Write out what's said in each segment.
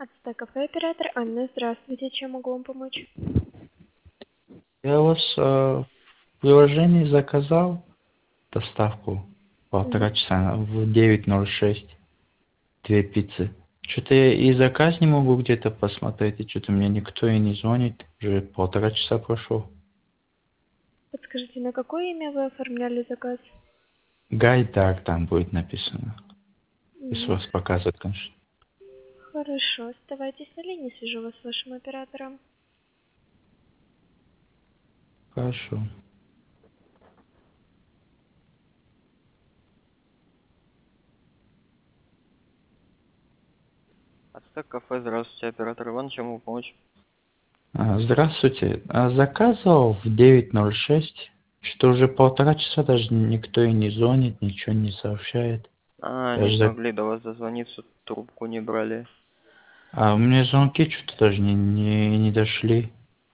Ацтек кафе, оператор Анна, здравствуйте, чем могу вам помочь? Я у вас в приложении заказал доставку Мгм. 1,5 часа в 9:06 две пиццы. Что-то я и заказ не могу где-то посмотреть, и что-то мне никто и не звонит. Уже 1,5 часа прошло. Подскажите, на какое имя вы оформляли заказ? Гайдар там будет написано. Если Мгм. вас показывает, конечно. Хорошо, оставайтесь на линии, свяжу вас с вашим оператором. Хорошо. Ацтек кафе, здравствуйте, оператор Иван, чем могу помочь? Здравствуйте. Заказывал в 9:06. Что уже 1,5 часа даже никто и не звонит, ничего не сообщает. Я Не же смогли до вас дозвониться, трубку не брали. У меня звонки что-то даже не дошли.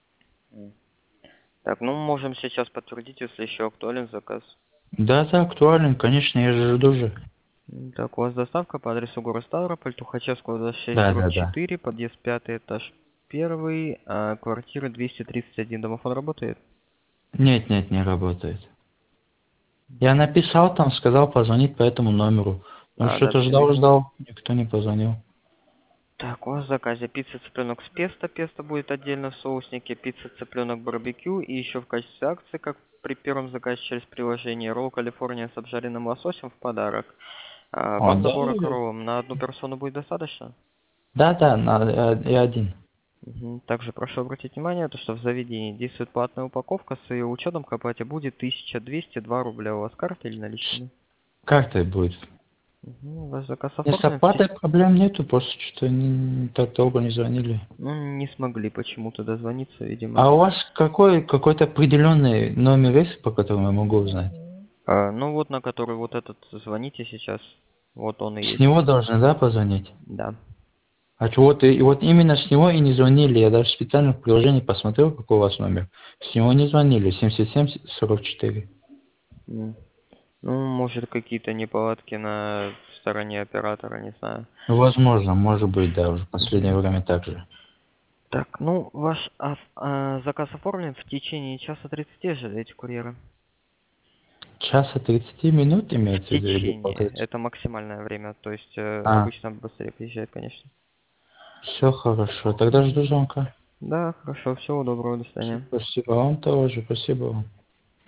Так, ну можем сейчас подтвердить, если еще актуален заказ. Да, актуален, конечно, я же жду же. Так, у вас доставка по адресу город Ставрополь, Тухачевского, 26, дробь Да. 4, подъезд 5, этаж 1, квартира 231. Домофон работает? Нет, не работает. Я написал там, сказал позвонить по этому номеру. Ну Да, что-то все видно. ждал, никто не позвонил. Так, у вас в заказе пицца цыпленок с песто, песто будет отдельно в соуснике, пицца цыпленок барбекю и еще в качестве акции, как при первом заказе через приложение, ролл Калифорния с обжаренным лососем в подарок. Вам Да? набора кроллом на одну персону будет достаточно? Да, я один. Мгм. Также прошу обратить внимание, то, что в заведении действует платная упаковка, с ее учетом к оплате будет 1202 рубля. У вас карта или наличными? Как-то будет. Мгм. Ваш заказ И с оформлен оплатой проблем нету, просто что-то так долго не звонили. Ну, не смогли почему-то дозвониться, видимо. А у вас какой-то определенный номер есть, по которому я могу узнать? Ну вот на который вот этот звоните сейчас. Вот он и С есть. него должны, да, позвонить? Да. И вот именно с него и не звонили. Я даже специально в приложении посмотрел, какой у вас номер. С него не звонили. 77-44. М. Ну, может, какие-то неполадки на стороне оператора, не знаю. Ну, возможно, может быть, да, уже в последнее Мгм. время так же. Так, ну, ваш заказ оформлен в течение часа 30 ожидаете курьера. Часа 30 минут В имеется в виду или течение. полтора часа? Это максимальное время. То есть А, обычно быстрее приезжает, конечно. все хорошо. Тогда жду звонка. Да, хорошо. Всего доброго. До свидания. Спасибо вам тоже. Спасибо вам.